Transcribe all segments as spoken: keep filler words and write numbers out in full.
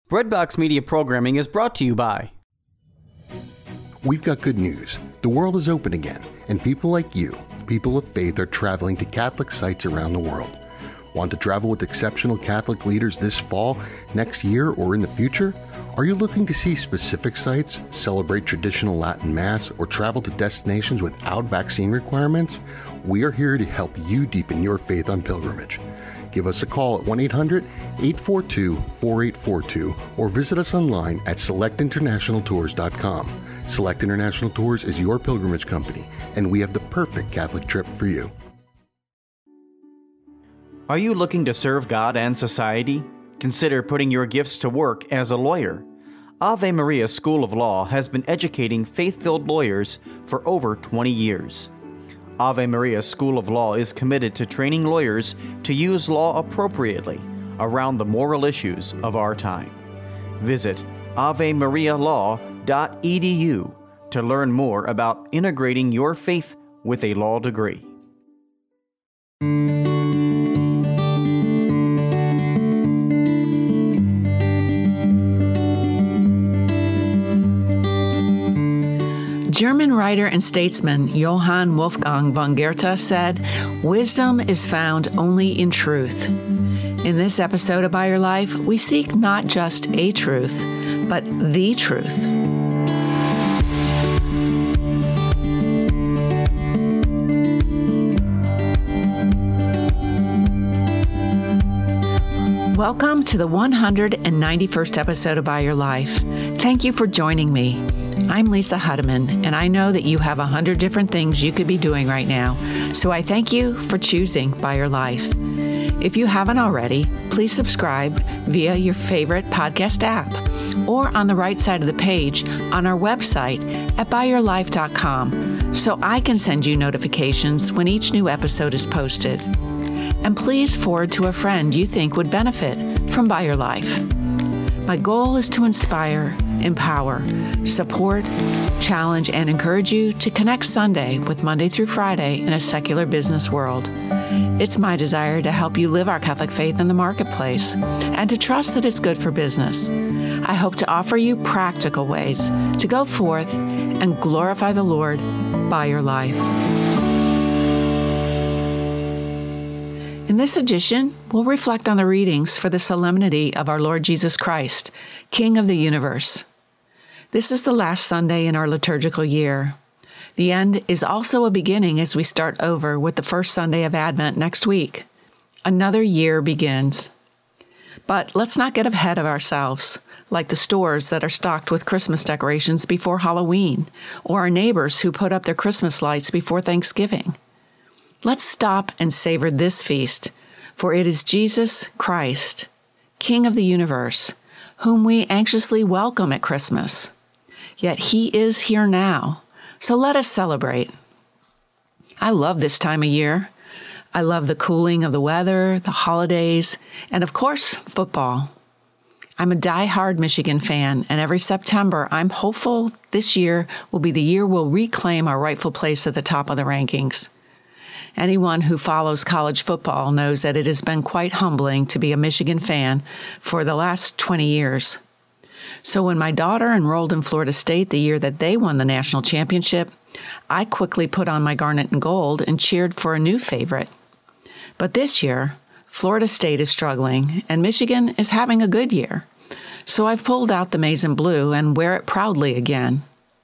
Breadbox Media programming is brought to you by... We've got good news. The world is open again, and people like you, people of faith, are traveling to Catholic sites around the world. Want to travel with exceptional Catholic leaders this fall, next year, or in the future? Are you looking to see specific sites, celebrate traditional Latin Mass, or travel to destinations without vaccine requirements? We are here to help you deepen your faith on pilgrimage. Give us a call at one eight hundred, eight four two, four eight four two or visit us online at select international tours dot com. Select International Tours is your pilgrimage company, and we have the perfect Catholic trip for you. Are you looking to serve God and society? Consider putting your gifts to work as a lawyer. Ave Maria School of Law has been educating faith-filled lawyers for over twenty years. Ave Maria School of Law is committed to training lawyers to use law appropriately around the moral issues of our time. Visit ave maria law dot e d u to learn more about integrating your faith with a law degree. German writer and statesman Johann Wolfgang von Goethe said, "Wisdom is found only in truth." In this episode of By Your Life, we seek not just a truth, but the truth. Welcome to the one hundred ninety-first episode of By Your Life. Thank you for joining me. I'm Lisa Hudeman, and I know that you have a hundred different things you could be doing right now, so I thank you for choosing By Your Life. If you haven't already, please subscribe via your favorite podcast app or on the right side of the page on our website at by your life dot com so I can send you notifications when each new episode is posted. And please forward to a friend you think would benefit from By Your Life. My goal is to inspire, empower, support, challenge, and encourage you to connect Sunday with Monday through Friday in a secular business world. It's my desire to help you live our Catholic faith in the marketplace and to trust that it's good for business. I hope to offer you practical ways to go forth and glorify the Lord by your life. In this edition, we'll reflect on the readings for the solemnity of our Lord Jesus Christ, King of the universe. This is the last Sunday in our liturgical year. The end is also a beginning as we start over with the first Sunday of Advent next week. Another year begins. But let's not get ahead of ourselves, like the stores that are stocked with Christmas decorations before Halloween, or our neighbors who put up their Christmas lights before Thanksgiving. Let's stop and savor this feast, for it is Jesus Christ, King of the universe, whom we anxiously welcome at Christmas. Yet he is here now, so let us celebrate. I love this time of year. I love the cooling of the weather, the holidays, and of course, football. I'm a die-hard Michigan fan, and every September, I'm hopeful this year will be the year we'll reclaim our rightful place at the top of the rankings. Anyone who follows college football knows that it has been quite humbling to be a Michigan fan for the last twenty years. So when my daughter enrolled in Florida State the year that they won the national championship, I quickly put on my garnet and gold and cheered for a new favorite. But this year, Florida State is struggling, and Michigan is having a good year. So I've pulled out the maize and blue and wear it proudly again.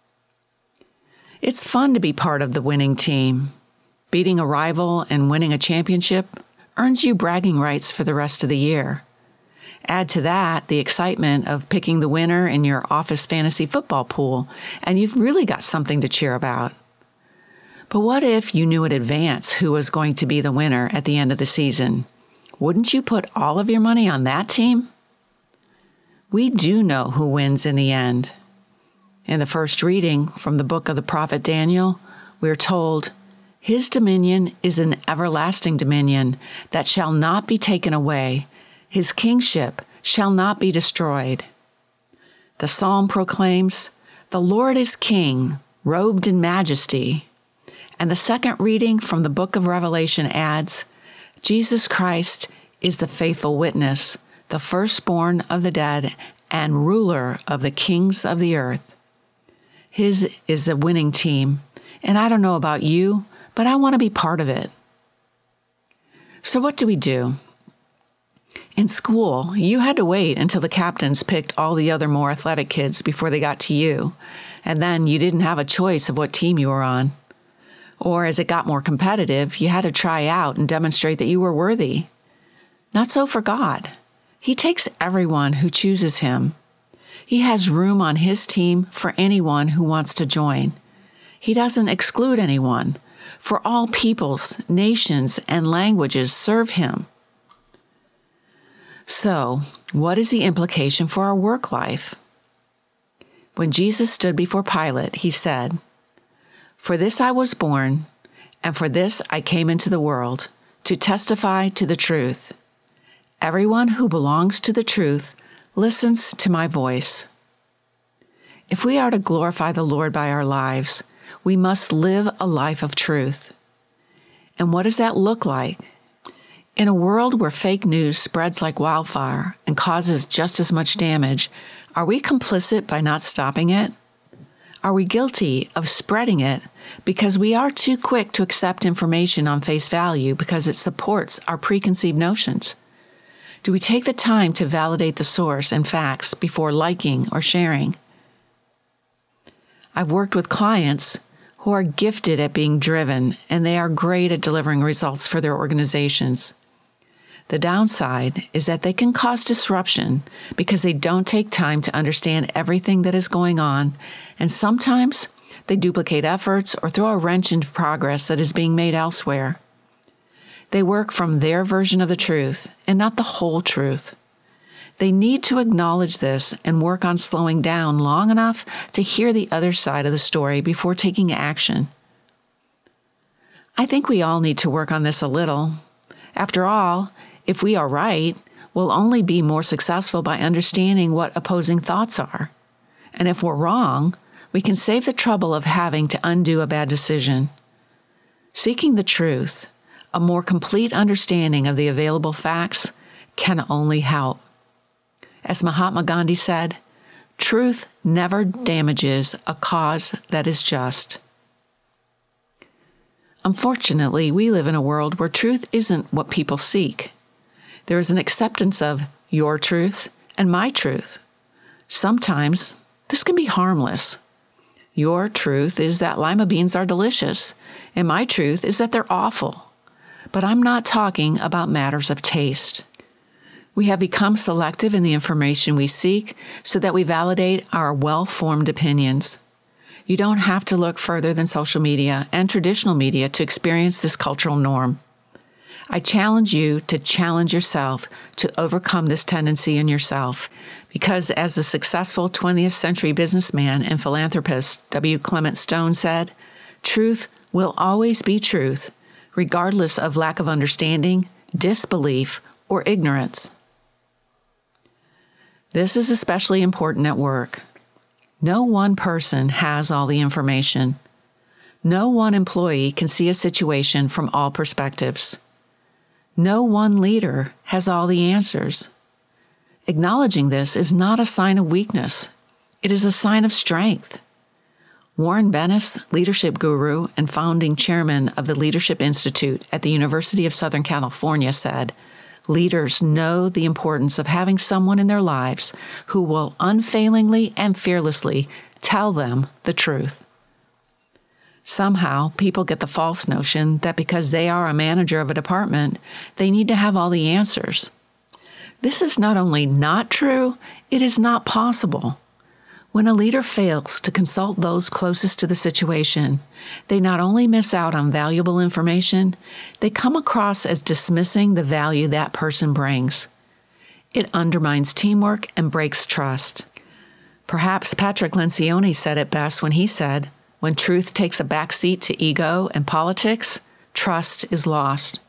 It's fun to be part of the winning team. Beating a rival and winning a championship earns you bragging rights for the rest of the year. Add to that the excitement of picking the winner in your office fantasy football pool, and you've really got something to cheer about. But what if you knew in advance who was going to be the winner at the end of the season? Wouldn't you put all of your money on that team? We do know who wins in the end. In the first reading from the book of the prophet Daniel, we're told, "His dominion is an everlasting dominion that shall not be taken away. His kingship shall not be destroyed." The psalm proclaims, "The Lord is king, robed in majesty." And the second reading from the book of Revelation adds, "Jesus Christ is the faithful witness, the firstborn of the dead, and ruler of the kings of the earth. His is the winning team, and I don't know about you, but I want to be part of it. So what do we do? In school, you had to wait until the captains picked all the other more athletic kids before they got to you, and then you didn't have a choice of what team you were on. Or as it got more competitive, you had to try out and demonstrate that you were worthy. Not so for God. He takes everyone who chooses him. He has room on his team for anyone who wants to join. He doesn't exclude anyone, for all peoples, nations, and languages serve him. So, what is the implication for our work life? When Jesus stood before Pilate, he said, "For this I was born, and for this I came into the world, to testify to the truth. Everyone who belongs to the truth listens to my voice." If we are to glorify the Lord by our lives, we must live a life of truth. And what does that look like? In a world where fake news spreads like wildfire and causes just as much damage, are we complicit by not stopping it? Are we guilty of spreading it because we are too quick to accept information on face value because it supports our preconceived notions? Do we take the time to validate the source and facts before liking or sharing? I've worked with clients who are gifted at being driven, and they are great at delivering results for their organizations. The downside is that they can cause disruption because they don't take time to understand everything that is going on, and sometimes they duplicate efforts or throw a wrench into progress that is being made elsewhere. They work from their version of the truth and not the whole truth. They need to acknowledge this and work on slowing down long enough to hear the other side of the story before taking action. I think we all need to work on this a little. After all, if we are right, we'll only be more successful by understanding what opposing thoughts are. And if we're wrong, we can save the trouble of having to undo a bad decision. Seeking the truth, a more complete understanding of the available facts, can only help. As Mahatma Gandhi said, truth never damages a cause that is just. Unfortunately, we live in a world where truth isn't what people seek. There is an acceptance of your truth and my truth. Sometimes this can be harmless. Your truth is that lima beans are delicious, and my truth is that they're awful. But I'm not talking about matters of taste. We have become selective in the information we seek so that we validate our well-formed opinions. You don't have to look further than social media and traditional media to experience this cultural norm. I challenge you to challenge yourself to overcome this tendency in yourself, because as the successful twentieth century businessman and philanthropist W. Clement Stone said, truth will always be truth, regardless of lack of understanding, disbelief, or ignorance. This is especially important at work. No one person has all the information. No one employee can see a situation from all perspectives. No one leader has all the answers. Acknowledging this is not a sign of weakness. It is a sign of strength. Warren Bennis, leadership guru and founding chairman of the Leadership Institute at the University of Southern California, said, "Leaders know the importance of having someone in their lives who will unfailingly and fearlessly tell them the truth." Somehow, people get the false notion that because they are a manager of a department, they need to have all the answers. This is not only not true, it is not possible. When a leader fails to consult those closest to the situation, they not only miss out on valuable information, they come across as dismissing the value that person brings. It undermines teamwork and breaks trust. Perhaps Patrick Lencioni said it best when he said, "When truth takes a backseat to ego and politics, trust is lost."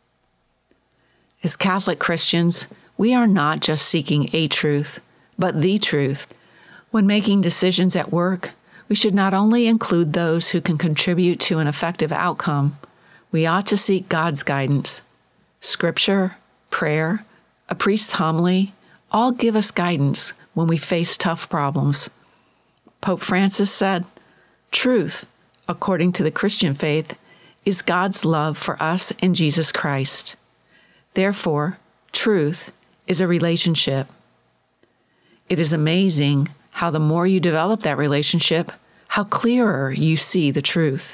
As Catholic Christians, we are not just seeking a truth, but the truth. When making decisions at work, we should not only include those who can contribute to an effective outcome, we ought to seek God's guidance. Scripture, prayer, a priest's homily, all give us guidance when we face tough problems. Pope Francis said, "Truth, according to the Christian faith, is God's love for us in Jesus Christ. Therefore, truth is a relationship. It is amazing how the more you develop that relationship, how clearer you see the truth."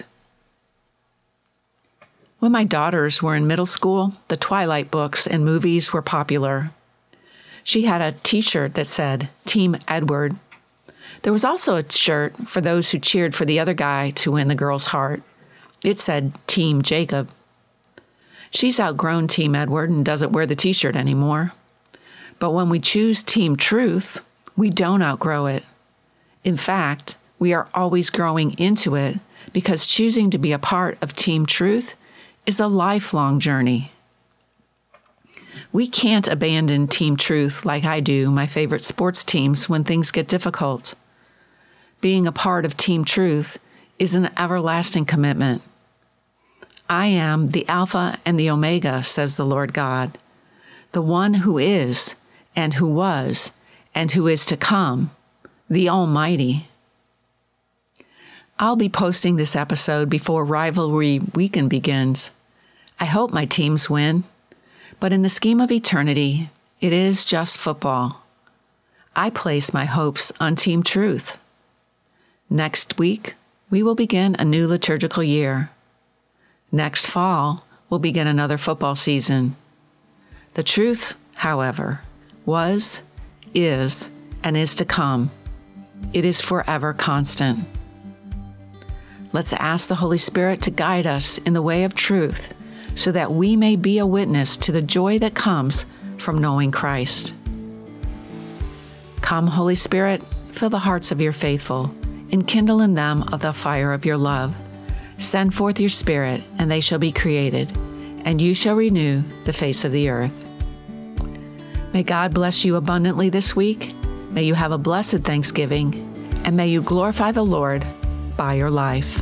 When my daughters were in middle school, the Twilight books and movies were popular. She had a t-shirt that said, Team Edward. There was also a shirt for those who cheered for the other guy to win the girl's heart. It said, Team Jacob. She's outgrown Team Edward and doesn't wear the t-shirt anymore. But when we choose Team Truth, we don't outgrow it. In fact, we are always growing into it because choosing to be a part of Team Truth is a lifelong journey. We can't abandon Team Truth like I do my favorite sports teams when things get difficult. Being a part of Team Truth is an everlasting commitment. I am the Alpha and the Omega, says the Lord God, the one who is and who was and who is to come, the Almighty. I'll be posting this episode before Rivalry Weekend begins. I hope my teams win, but in the scheme of eternity, it is just football. I place my hopes on Team Truth. Next week, we will begin a new liturgical year. Next fall, we'll begin another football season. The truth, however, was, is, and is to come. It is forever constant. Let's ask the Holy Spirit to guide us in the way of truth so that we may be a witness to the joy that comes from knowing Christ. Come, Holy Spirit, fill the hearts of your faithful, and kindle in them of the fire of your love. Send forth your Spirit, and they shall be created, and you shall renew the face of the earth. May God bless you abundantly this week. May you have a blessed Thanksgiving, and may you glorify the Lord by your life.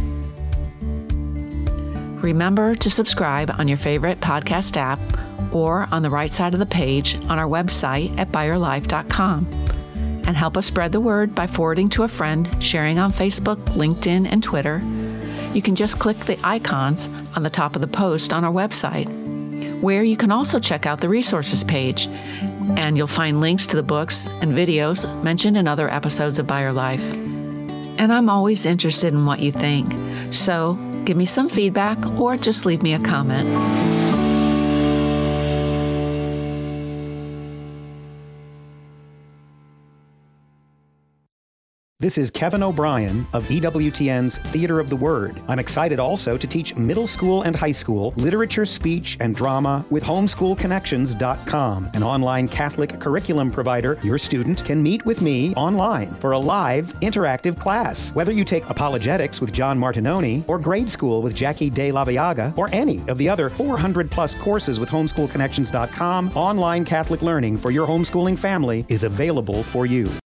Remember to subscribe on your favorite podcast app or on the right side of the page on our website at by your life dot com. And help us spread the word by forwarding to a friend, sharing on Facebook, LinkedIn, and Twitter. You can just click the icons on the top of the post on our website, where you can also check out the resources page, and you'll find links to the books and videos mentioned in other episodes of By Your Life. And I'm always interested in what you think, so give me some feedback or just leave me a comment. This is Kevin O'Brien of E W T N's Theater of the Word. I'm excited also to teach middle school and high school literature, speech, and drama with homeschool connections dot com, an online Catholic curriculum provider. Your student can meet with me online for a live, interactive class. Whether you take apologetics with John Martinoni, or grade school with Jackie De La Viaga, or any of the other four hundred plus courses with homeschool connections dot com, online Catholic learning for your homeschooling family is available for you.